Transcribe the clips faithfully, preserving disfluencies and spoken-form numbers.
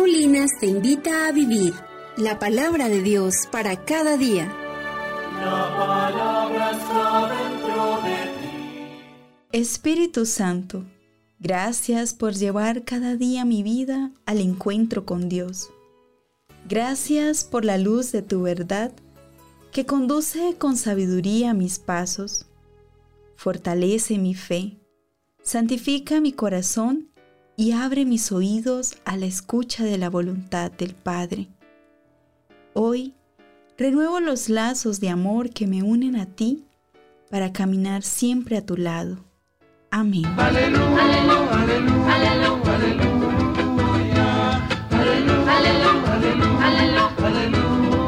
Paulinas te invita a vivir la palabra de Dios para cada día. La palabra está dentro de ti. Espíritu Santo, gracias por llevar cada día mi vida al encuentro con Dios. Gracias por la luz de tu verdad que conduce con sabiduría mis pasos. Fortalece mi fe, santifica mi corazón y abre mis oídos a la escucha de la voluntad del Padre. Hoy renuevo los lazos de amor que me unen a ti para caminar siempre a tu lado. Amén. Aleluya, aleluya, aleluya, aleluya, aleluya, aleluya, aleluya, aleluya, aleluya.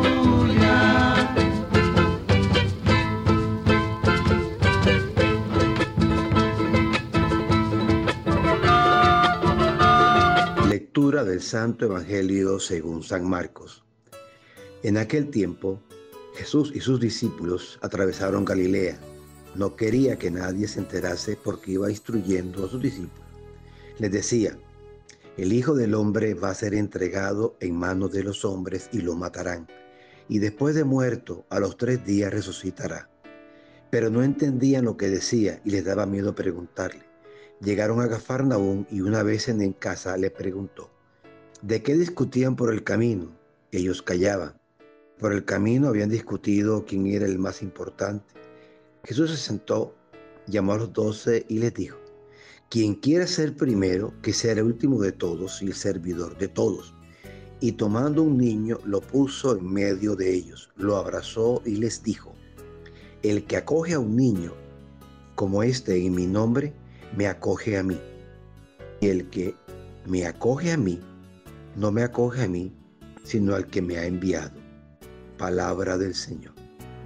Lectura del Santo Evangelio según San Marcos. En aquel tiempo, Jesús y sus discípulos atravesaron Galilea. No quería que nadie se enterase porque iba instruyendo a sus discípulos. Les decía: el Hijo del Hombre va a ser entregado en manos de los hombres y lo matarán, y después de muerto, a los tres días resucitará. Pero no entendían lo que decía y les daba miedo preguntarle. Llegaron a Cafarnaúm y una vez en casa le preguntó: ¿de qué discutían por el camino? Ellos callaban. Por el camino habían discutido quién era el más importante. Jesús se sentó, llamó a los doce y les dijo: quien quiera ser primero, que sea el último de todos y el servidor de todos. Y tomando un niño, lo puso en medio de ellos, lo abrazó y les dijo: el que acoge a un niño como este en mi nombre, me acoge a mí. Y el que me acoge a mí, no me acoge a mí, sino al que me ha enviado. Palabra del Señor.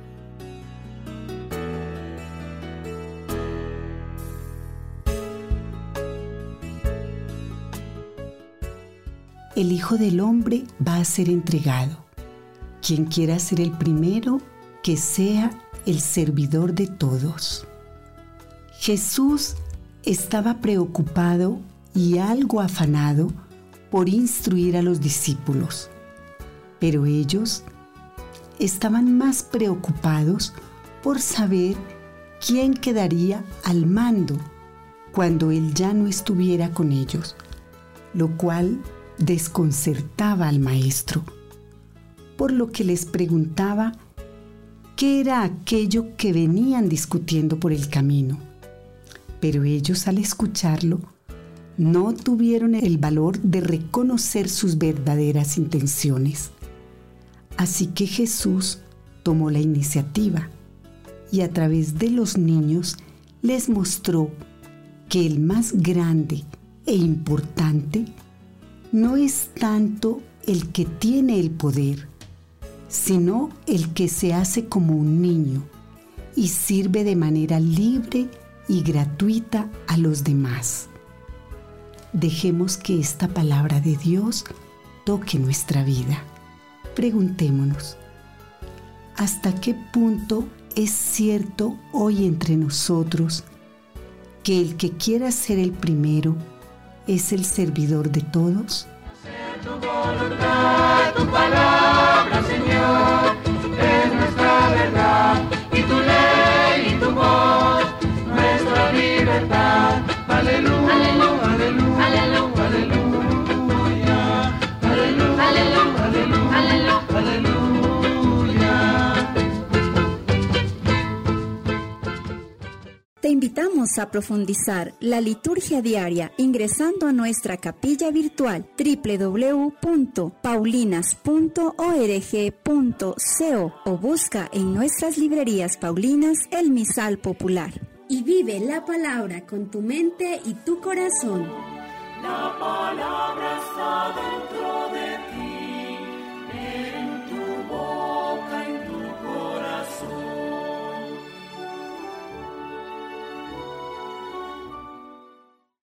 El Hijo del Hombre va a ser entregado. Quien quiera ser el primero, que sea el servidor de todos. Jesús estaba preocupado y algo afanado por instruir a los discípulos, pero ellos estaban más preocupados por saber quién quedaría al mando cuando él ya no estuviera con ellos, lo cual desconcertaba al maestro, por lo que les preguntaba qué era aquello que venían discutiendo por el camino. Pero ellos, al escucharlo, no tuvieron el valor de reconocer sus verdaderas intenciones. Así que Jesús tomó la iniciativa y a través de los niños les mostró que el más grande e importante no es tanto el que tiene el poder, sino el que se hace como un niño y sirve de manera libre y gratuita a los demás. Dejemos que esta palabra de Dios toque nuestra vida. Preguntémonos: ¿hasta qué punto es cierto hoy entre nosotros que el que quiera ser el primero es el servidor de todos? Tu voluntad, tu palabra, Señor, es nuestra verdad, y tu ley y tu voz, nuestra libertad. Aleluya, aleluya, aleluya, aleluya, aleluya, aleluya, aleluya, aleluya, aleluya. Te invitamos a profundizar la liturgia diaria ingresando a nuestra capilla virtual doble u doble u doble u punto paulinas punto org punto co o busca en nuestras librerías paulinas el misal popular. Y vive la palabra con tu mente y tu corazón. La palabra está de